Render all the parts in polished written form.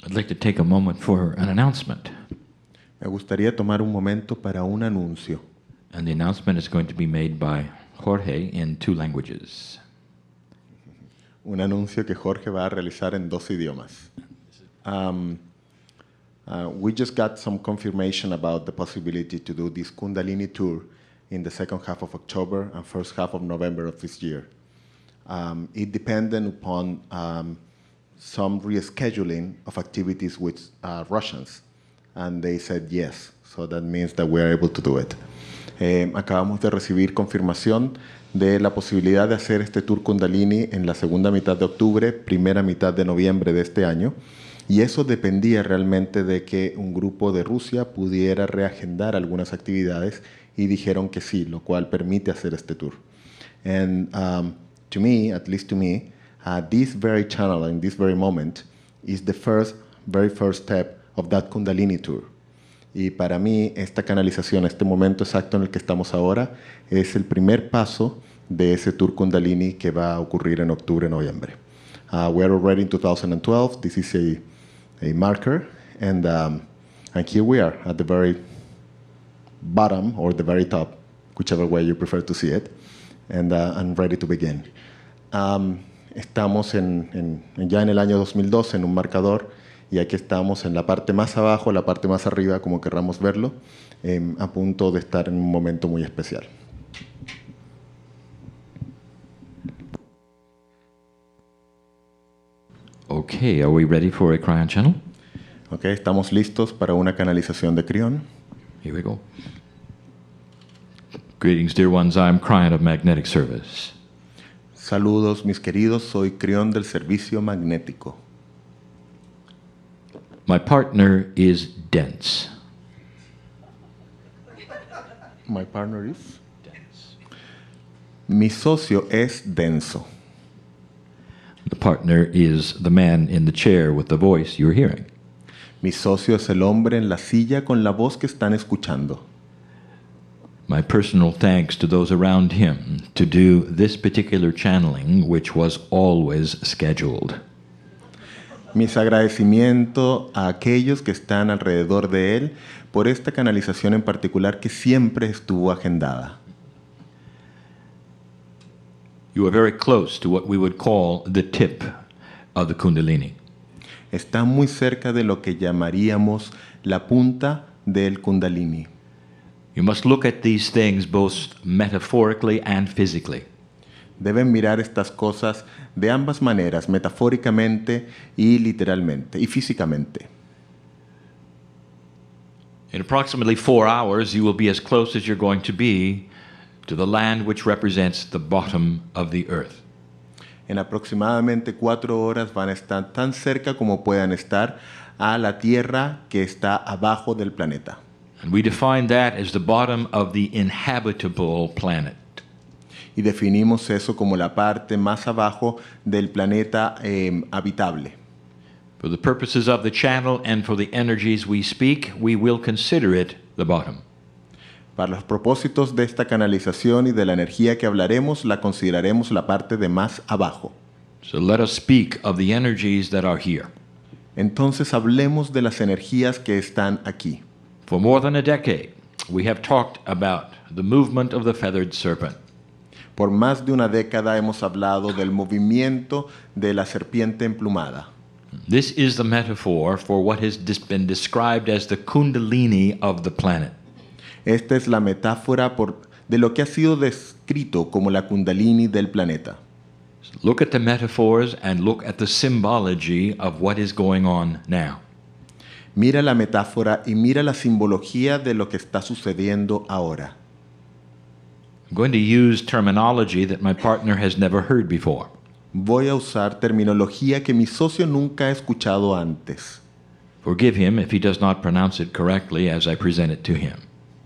I'd like to take a moment for an announcement. Me gustaría tomar un momento para un anuncio. And the announcement is going to be made by Jorge in 2 languages. Un anuncio que Jorge va a realizar en 2 idiomas. We just got some confirmation about the possibility to do this Kundalini tour in the second half of October and first half of November of this year. It depended upon some rescheduling of activities with Russians, and they said yes, so that means that we are able to do it. Acabamos de recibir confirmación de la posibilidad de hacer este tour Kundalini en la segunda mitad de octubre, primera mitad de noviembre de este año, y eso dependía realmente de que un grupo de Rusia pudiera reagendar algunas actividades y dijeron que sí, lo cual permite hacer este tour. And to me, at least to me, this very channel in this very moment is the very first step of that Kundalini tour. Y para mí, esta canalización, este momento exacto en el que estamos ahora, es el primer paso de ese tour Kundalini que va a ocurrir en octubre-noviembre. We are already in 2012. This is a marker, and here we are at the very bottom or the very top, whichever way you prefer to see it, and I'm ready to begin. Estamos ya en el año 2012 en un marcador, y aquí estamos en la parte más abajo, la parte más arriba, como querramos verlo, a punto de estar en un momento muy especial. Okay, are we ready for a Cryon channel? Okay, estamos listos para una canalización de Crión. Here we go. Greetings, dear ones. I'm Cryon of Magnetic Service. Saludos, mis queridos. Soy Crión del Servicio Magnético. My partner is dense. My partner is? Dense. Mi socio es denso. The partner is the man in the chair with the voice you're hearing. Mi socio es el hombre en la silla con la voz que están escuchando. My personal thanks to those around him to do this particular channeling, which was always scheduled. Mis agradecimientos a aquellos que están alrededor de él por esta canalización en particular que siempre estuvo agendada. You are very close to what we would call the tip of the Kundalini. Está muy cerca de lo que llamaríamos la punta del Kundalini. You must look at these things both metaphorically and physically. Deben mirar estas cosas de ambas maneras, metafóricamente y literalmente, y físicamente. In approximately 4 hours, you will be as close as you're going to be to the land which represents the bottom of the earth. En aproximadamente 4 horas van a estar tan cerca como puedan estar a la tierra que está abajo del planeta. And we define that as the bottom of the inhabitable planet. Y definimos eso como la parte más abajo del planeta habitable. For the purposes of the channel and for the energies we speak, we will consider it the bottom. Para los propósitos de esta canalización y de la energía que hablaremos, la consideraremos la parte de más abajo. So let us speak of the energies that are here. Entonces hablemos de las energías que están aquí. For more than a decade, we have talked about the movement of the feathered serpent. Por más de una década hemos hablado del movimiento de la serpiente emplumada. This is the metaphor for what has been described as the Kundalini of the planet. Esta es la metáfora de lo que ha sido descrito como la Kundalini del planeta. Look at the metaphors and look at the symbology of what is going on now. Mira la metáfora y mira la simbología de lo que está sucediendo ahora. I'm going to use terminology that my partner has never heard before. Voy a usar terminología que mi socio nunca ha escuchado antes. Forgive him if he does not pronounce it correctly as I present it to him.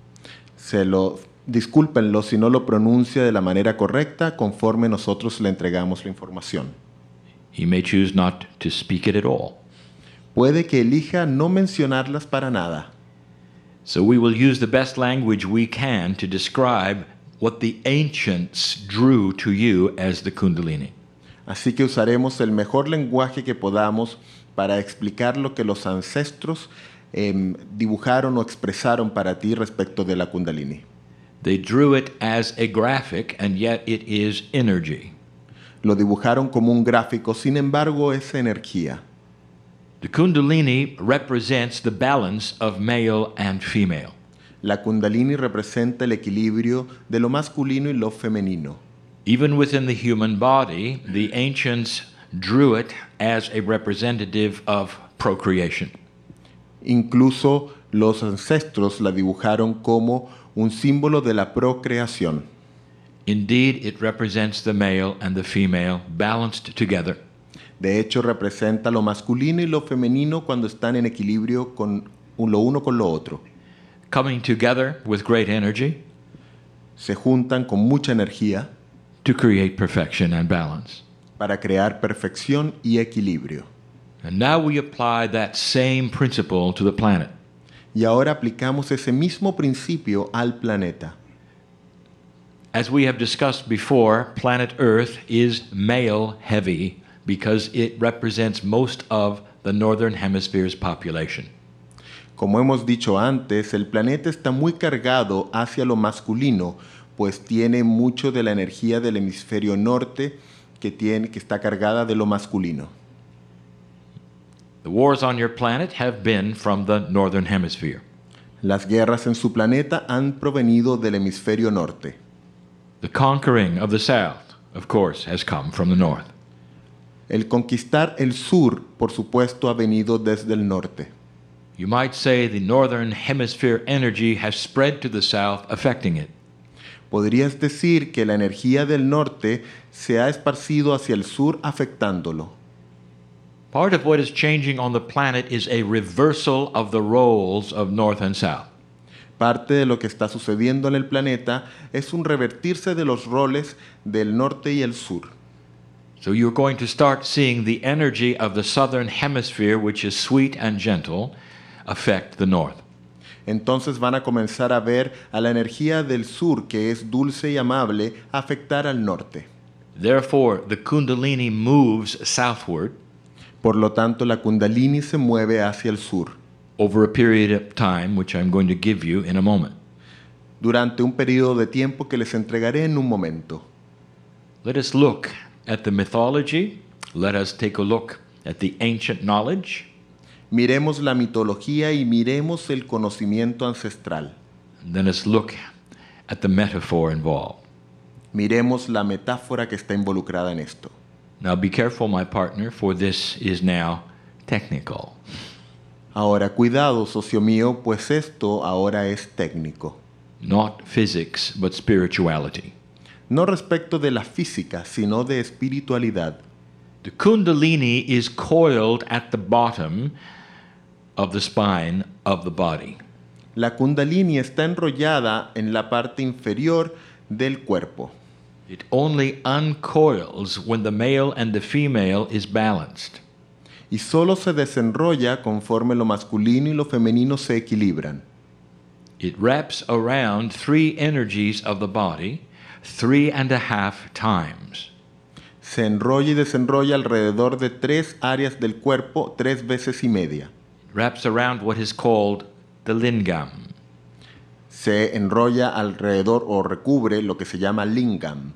Discúlpenlo si no lo pronuncia de la manera correcta conforme nosotros le entregamos la información. He may choose not to speak it at all. Puede que elija no mencionarlas para nada. So we will use the best language we can to describe what the ancients drew to you as the Kundalini. Así que usaremos el mejor lenguaje que podamos para explicar lo que los ancestros dibujaron o expresaron para ti respecto de la Kundalini. They drew it as a graphic, and yet it is energy. Lo dibujaron como un gráfico, sin embargo es energía. The Kundalini represents the balance of male and female. La Kundalini representa el equilibrio de lo masculino y lo femenino. Even within the human body, the ancients drew it as a representative of procreation. Incluso los ancestros la dibujaron como un símbolo de la procreación. Indeed, it represents the male and the female balanced together. De hecho, representa lo masculino y lo femenino cuando están en equilibrio con lo uno con lo otro. Coming together with great energy Se juntan con mucha energía to create perfection and balance. para crear perfección y equilibrio. And now we apply that same principle to the planet. Y ahora aplicamos ese mismo principio al planeta. As we have discussed before, planet Earth is male heavy because it represents most of the northern hemisphere's population. Como hemos dicho antes, el planeta está muy cargado hacia lo masculino, pues tiene mucho de la energía del hemisferio norte que está cargada de lo masculino. The wars on your planet have been from the northern hemisphere. Las guerras en su planeta han provenido del hemisferio norte. The conquering of the south, of course, has come from the north. El conquistar el sur, por supuesto, ha venido desde el norte. You might say the northern hemisphere energy has spread to the south, affecting it. Podrías decir que la energía del norte se ha esparcido hacia el sur, afectándolo. Part of what is changing on the planet is a reversal of the roles of north and south. Parte de lo que está sucediendo en el planeta es un revertirse de los roles del norte y el sur. So you're going to start seeing the energy of the southern hemisphere, which is sweet and gentle, affect the north. Entonces van a comenzar a ver a la energía del sur, que es dulce y amable, afectar al norte. Therefore, the Kundalini moves southward Por lo tanto, la Kundalini se mueve hacia el sur over a period of time, which I'm going to give you in a moment. durante un periodo de tiempo que les entregaré en un momento. Let us look at the mythology. Let us take a look at the ancient knowledge. Miremos la mitología y miremos el conocimiento ancestral. And then let's look at the metaphor involved. Miremos la metáfora que está involucrada en esto. Now be careful, my partner, for this is now technical. Ahora, cuidado, socio mío, pues esto ahora es técnico. Not physics, but spirituality. No respecto de la física, sino de espiritualidad. The Kundalini is coiled at the bottom of the spine of the body. La Kundalini está enrollada en la parte inferior del cuerpo. It only uncoils when the male and the female is balanced. Y solo se desenrolla conforme lo masculino y lo femenino se equilibran. It wraps around 3 energies of the body 3.5 times. Se enrolla y desenrolla alrededor de 3 áreas del cuerpo 3 veces y media. It wraps around what is called the lingam. Se enrolla alrededor o recubre lo que se llama lingam.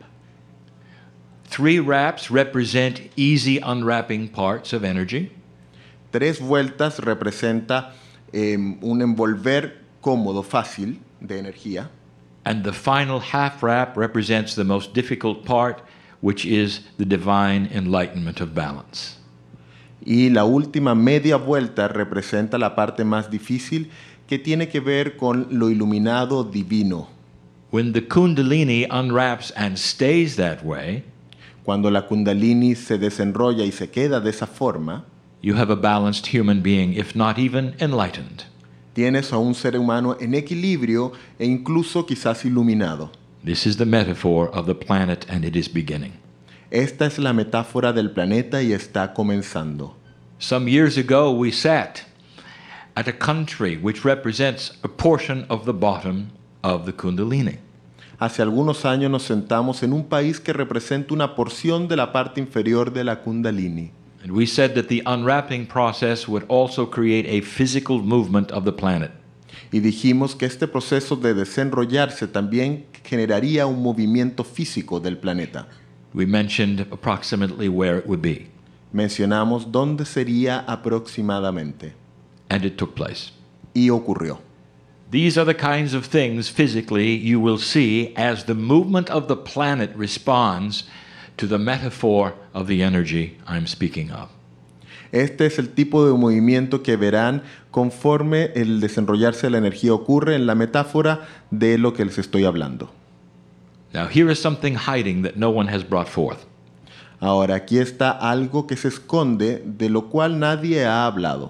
3 wraps represent easy unwrapping parts of energy. 3 vueltas representa un envolver cómodo, fácil de energía. And the final half wrap represents the most difficult part, which is the divine enlightenment of balance. Y la última media vuelta representa la parte más difícil, que tiene que ver con lo iluminado divino. When the Kundalini unwraps and stays that way, Cuando la Kundalini se desenrolla y se queda de esa forma, you have a balanced human being, if not even enlightened. tienes a un ser humano en equilibrio e incluso quizás iluminado. This is the metaphor of the planet, and it is beginning. Esta es la metáfora del planeta y está comenzando. Some years ago, we sat at a country which represents a portion of the bottom of the Kundalini. Hace algunos años nos sentamos en un país que representa una porción de la parte inferior de la Kundalini. And we said that the unwrapping process would also create a physical movement of the planet. Y dijimos que este proceso de desenrollarse también generaría un movimiento físico del planeta. We mentioned approximately where it would be, Mencionamos dónde sería aproximadamente. and it took place. Y ocurrió. These are the kinds of things physically you will see as the movement of the planet responds to the metaphor of the energy I'm speaking of. Este es el tipo de movimiento que verán conforme el desenrollarse de la energía ocurre en la metáfora de lo que les estoy hablando. Now, here is something hiding that no one has brought forth. Ahora, aquí está algo que se esconde, de lo cual nadie ha hablado.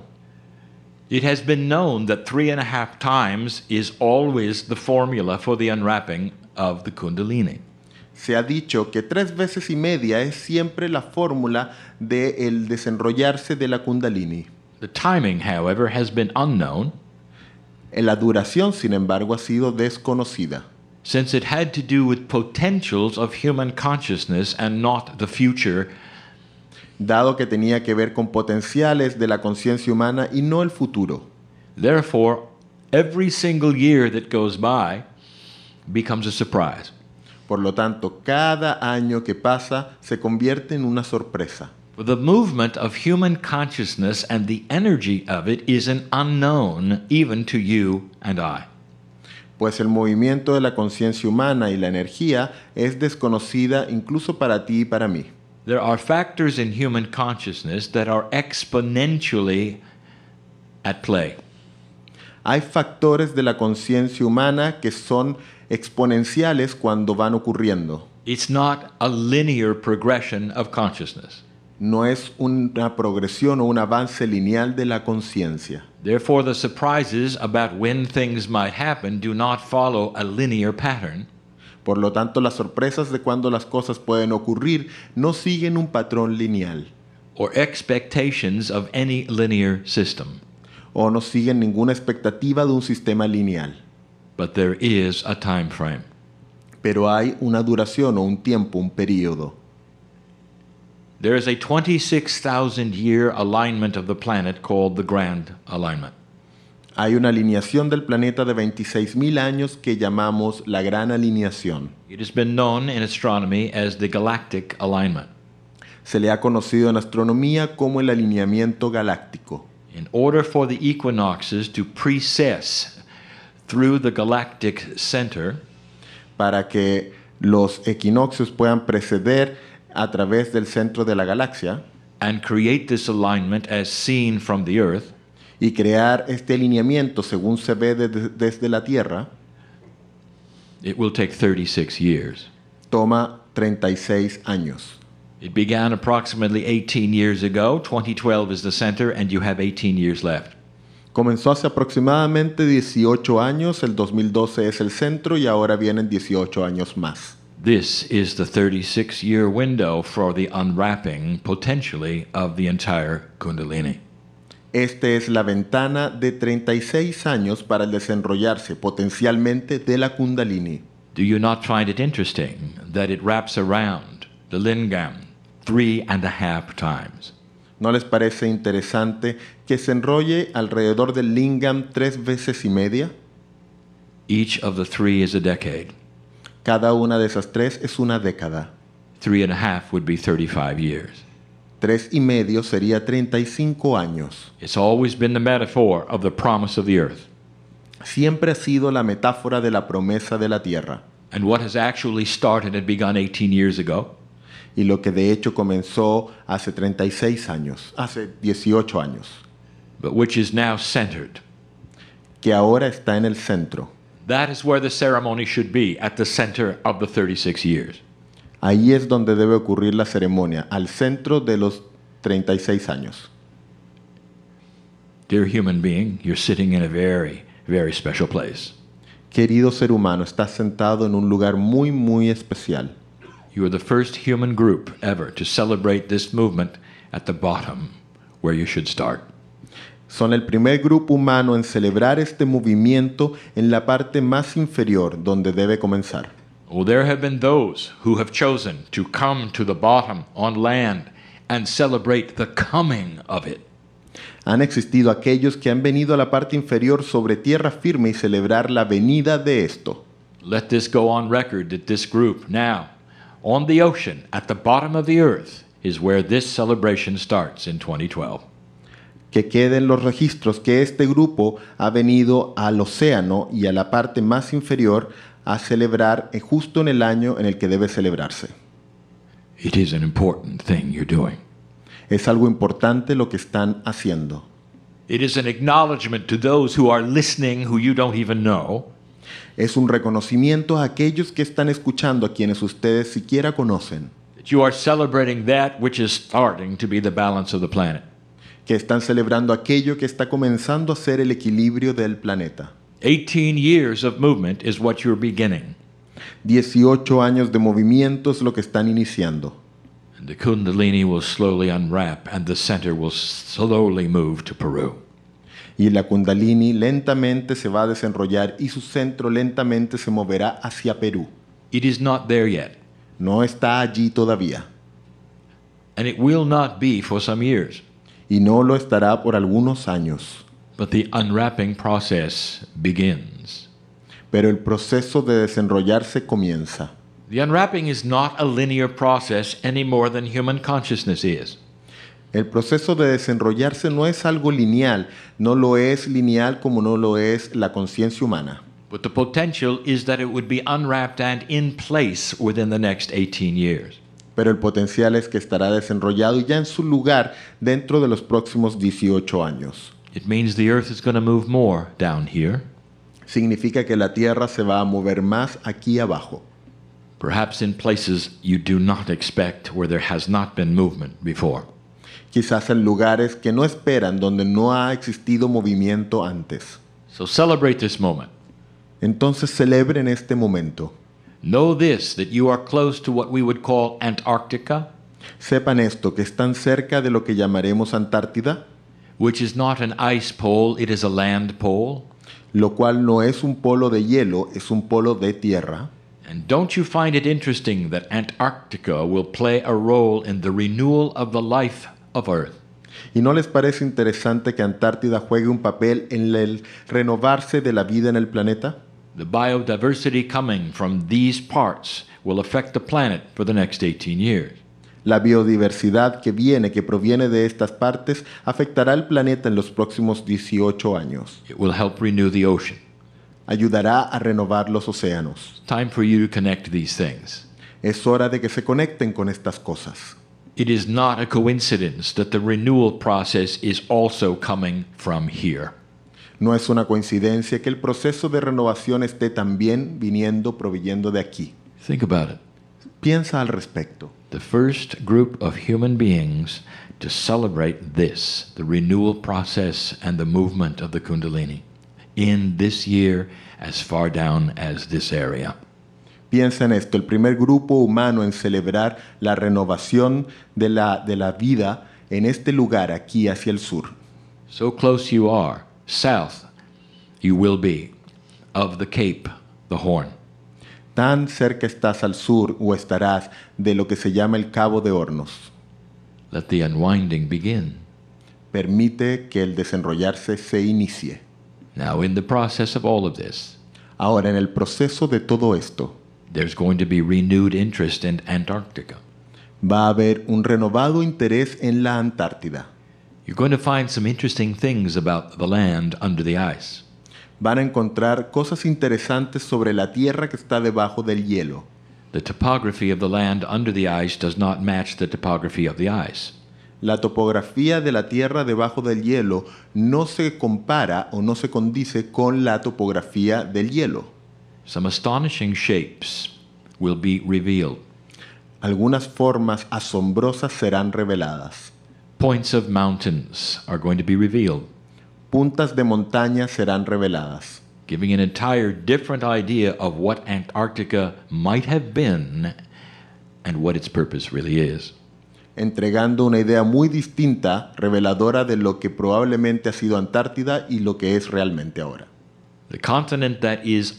It has been known that 3.5 times is always the formula for the unwrapping of the Kundalini. Se ha dicho que 3 veces y media es siempre la fórmula del desenrollarse de la Kundalini. The timing, however, has been unknown, La duración, sin embargo, ha sido desconocida, since it had to do with potentials of human consciousness and not the future, dado que tenía que ver con potenciales de la conciencia humana y no el futuro. Therefore, every single year that goes by becomes a surprise. Por lo tanto, cada año que pasa se convierte en una sorpresa. The movement of human consciousness and the energy of it is an unknown even to you and I. Pues el movimiento de la conciencia humana y la energía es desconocida incluso para ti y para mí. There are factors in human consciousness that are exponentially at play. Hay factores de la conciencia humana que son exponenciales cuando van ocurriendo. It's not a linear progression of consciousness. No es una progresión o un avance lineal de la conciencia. Therefore, the surprises about when things might happen do not follow a linear pattern, Por lo tanto, las sorpresas de cuando las cosas pueden ocurrir no siguen un patrón lineal or expectations of any linear system. o no siguen ninguna expectativa de un sistema lineal. But there is a time frame. Pero hay una duración o un tiempo, un período. There is a 26,000 year alignment of the planet called the Grand Alignment. Hay una alineación del planeta de 26.000 años que llamamos la Gran Alineación. It has been known in astronomy as the Galactic Alignment. Se le ha conocido en astronomía como el alineamiento galáctico. In order for the equinoxes to precess through the galactic center, Para que los equinoccios puedan preceder a través del centro de la galaxia and create this alignment as seen from the Earth, y crear este alineamiento según se ve desde la Tierra, it will take 36 years. toma 36 años. It began approximately 18 years ago. 2012 is the center, and you have 18 years left. Comenzó hace aproximadamente 18 años, el 2012 es el centro y ahora vienen 18 años más. This is the 36-year window for the unwrapping, potentially, of the entire Kundalini. Esta es la ventana de 36 años para el desenrollarse potencialmente de la Kundalini. Do you not find it interesting that it wraps around the lingam 3.5 times? ¿No les parece interesante que se enrolle alrededor del lingam 3 veces y media? Each of the 3 is a decade. Cada una de esas 3 es una década. 3.5 would be 35 years. 3 y medio sería 35 años. It's always been the metaphor of the promise of the earth. Siempre ha sido la metáfora de la promesa de la tierra. And what has actually started and begun 18 years ago Y lo que de hecho comenzó hace 36 años, hace 18 años, but which is now centered. que ahora está en el centro. That is where the ceremony should be, at the center of the 36 years. Ahí es donde debe ocurrir la ceremonia, al centro de los 36 años. Dear human being, you're sitting in a very, very special place. Querido ser humano, estás sentado en un lugar muy, muy especial. You are the first human group ever to celebrate this movement at the bottom, where you should start. Son el primer grupo humano en celebrar este movimiento en la parte más inferior, donde debe comenzar. Well, there have been those who have chosen to come to the bottom on land and celebrate the coming of it. Han existido aquellos que han venido a la parte inferior sobre tierra firme y celebrar la venida de esto. Let this go on record that this group now, on the ocean, at the bottom of the earth, is where this celebration starts in 2012. Que queden los registros que este grupo ha venido al océano y a la parte más inferior a celebrar justo en el año en el que debe celebrarse. It is an important thing you're doing. Es algo importante lo que están haciendo. It is an acknowledgement to those who are listening who you don't even know. Es un reconocimiento a aquellos que están escuchando, a quienes ustedes siquiera conocen, That you are celebrating that which is starting to be the balance of the planet. que están celebrando aquello que está comenzando a ser el equilibrio del planeta. 18 years of movement is what you're beginning. 18 años de movimiento es lo que están iniciando. And the Kundalini will slowly unwrap and the center will slowly move to Peru. Y la Kundalini lentamente se va a desenrollar y su centro lentamente se moverá hacia Perú. It is not there yet, No está allí todavía and it will not be for some years. y no lo estará por algunos años. But the unwrapping process begins. Pero el proceso de desenrollarse comienza. The unwrapping is not a linear process any more than human consciousness is. El proceso de desenrollarse no es algo lineal, no lo es lineal como no lo es la conciencia humana. But the potential is that it would be unwrapped and in place within the next 18 years. Pero el potencial es que estará desenrollado y ya en su lugar dentro de los próximos 18 años. It means the earth is going to move more down here. Significa que la Tierra se va a mover más aquí abajo. Perhaps in places you do not expect where there has not been movement before. Quizás en lugares que no esperan, donde no ha existido movimiento antes. So celebrate this moment. Entonces celebren este momento. Know this, that you are close to what we would call Antarctica, Sepan esto, que están cerca de lo que llamaremos Antártida, which is not an ice pole, it is a land pole. lo cual no es un polo de hielo, es un polo de tierra. And don't you find it interesting that Antarctica will play a role in the renewal of the life of Earth? ¿Y no les parece interesante que Antártida juegue un papel en el renovarse de la vida en el planeta? The biodiversity coming from these parts will affect the planet for the next 18 years. La biodiversidad que proviene de estas partes, afectará al planeta en los próximos 18 años. It will help renew the ocean. Ayudará a renovar los océanos. Time for you to connect these things. Es hora de que se conecten con estas cosas. It is not a coincidence that the renewal process is also coming from here. No es una coincidencia que el proceso de renovación esté también proveyendo de aquí. Think about it. Piensa al respecto. The first group of human beings to celebrate this, the renewal process and the movement of the Kundalini, in this year as far down as this area. Piensa en esto, el primer grupo humano en celebrar la renovación de la vida en este lugar aquí hacia el sur. So close you are, south you will be, of the Cape, the Horn. Tan cerca estás al sur o estarás de lo que se llama el Cabo de Hornos. Let the unwinding begin. Permite que el desenrollarse se inicie. Now, in the process of all of this, Ahora, en el proceso de todo esto, there's going to be renewed interest in Antarctica. va a haber un renovado interés en la Antártida. You're going to find some interesting things about the land under the ice. Van a encontrar cosas interesantes sobre la tierra que está debajo del hielo. The topography of the land under the ice does not match the topography of the ice. La topografía de la tierra debajo del hielo no se compara o no se condice con la topografía del hielo. Some astonishing shapes will be revealed. Algunas formas asombrosas serán reveladas. Points of mountains are going to be revealed, Puntas de montaña serán reveladas, giving an entire different idea of what Antarctica might have been and what its purpose really is. entregando una idea muy distinta, reveladora de lo que probablemente ha sido Antártida y lo que es realmente ahora. The continent that is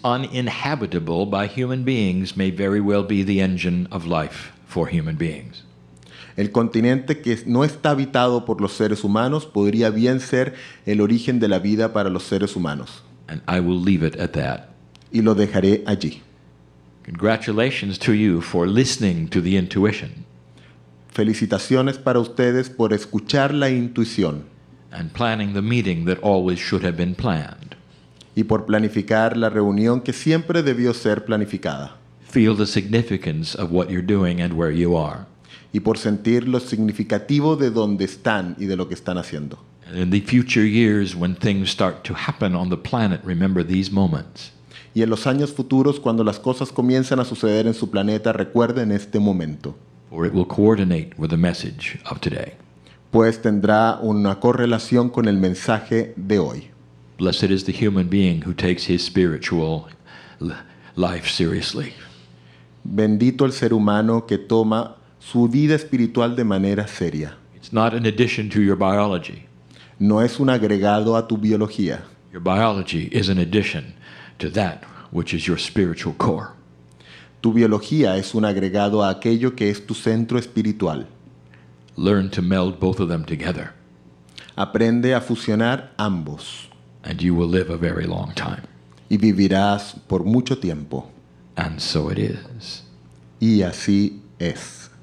uninhabitable by human beings may very well be the engine of life for human beings. El continente que no está habitado por los seres humanos podría bien ser el origen de la vida para los seres humanos. And I will leave it at that. Y lo dejaré allí. Congratulations to you for listening to the intuition Felicitaciones para ustedes por escuchar la intuición and planning the meeting that always should have been planned. y por planificar la reunión que siempre debió ser planificada Feel the significance of what you're doing and where you are. y por sentir lo significativo de dónde están y de lo que están haciendo. And in the future years, when things start to happen on the planet, remember these moments. Y en los años futuros, cuando las cosas comienzan a suceder en su planeta, recuerden este momento, For it will coordinate with the message of today. pues tendrá una correlación con el mensaje de hoy. Blessed is the human being who takes his spiritual life seriously. Bendito el ser humano que toma su vida espiritual de manera seria. It's not an addition to your biology. No es un agregado a tu biología. Your biology is an addition to that which is your spiritual core. Tu biología es un agregado a aquello que es tu centro espiritual. Learn to meld both of them together, Aprende a fusionar ambos and you will live a very long time. y vivirás por mucho tiempo. And so it is. Y así es.